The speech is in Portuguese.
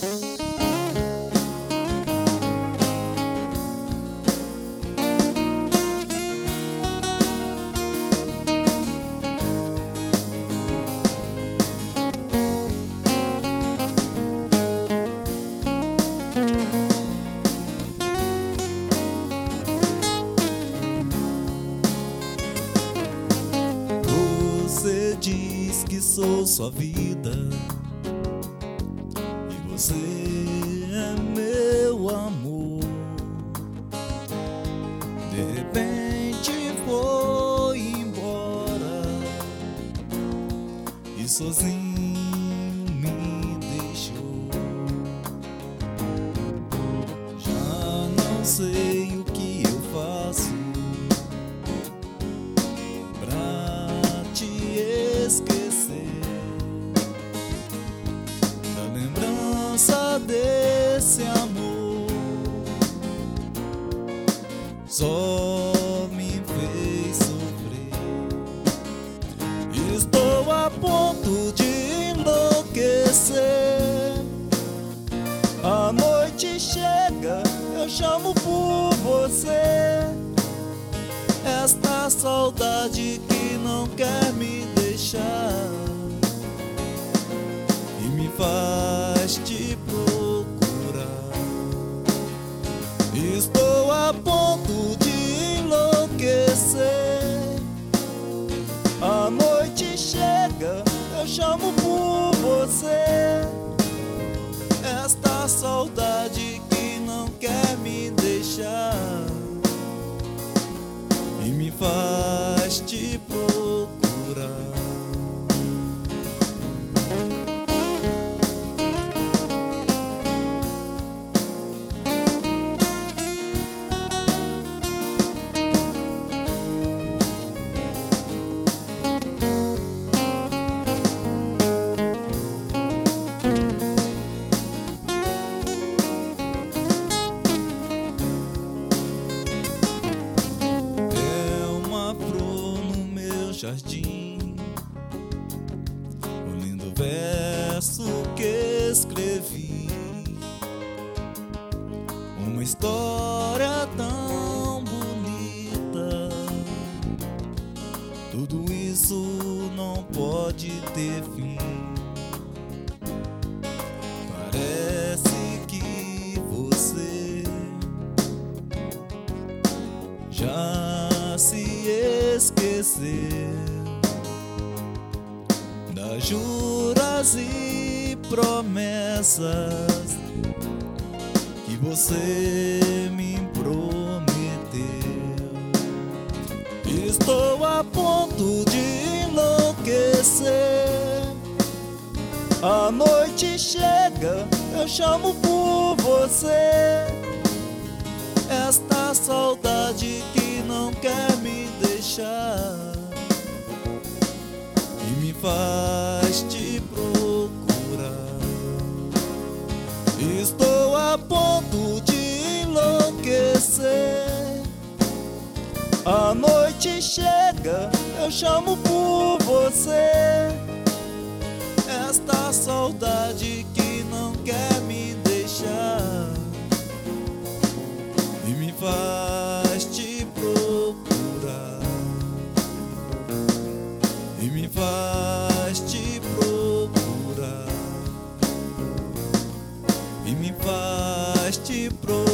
Você diz que sou sua vida e você é meu amor. De repente foi embora e sozinho me deixou. Já não sei o que eu faço esquecer da lembrança desse amor. Só me fez sofrer. Estou a ponto de enlouquecer. A noite chega, eu chamo por você. Esta saudade que não quer me deixar e me faz te procurar. Estou a ponto de enlouquecer. A noite chega, eu chamo por você. Esta saudade que não quer me deixar e me faz te procurar. Jardim, um lindo verso que escrevi, uma história tão bonita. Tudo isso não pode ter fim. Parece que você já se esqueceu das juras e promessas que você me prometeu. Estou a ponto de enlouquecer. A noite chega, eu chamo por você. Esta saudade que não quer me deixar e me faz te procurar. Estou a ponto de enlouquecer. A noite chega, eu chamo por você. Esta saudade que não quer me deixar e me faz te procurar. E me faz te procurar. E me faz te procurar.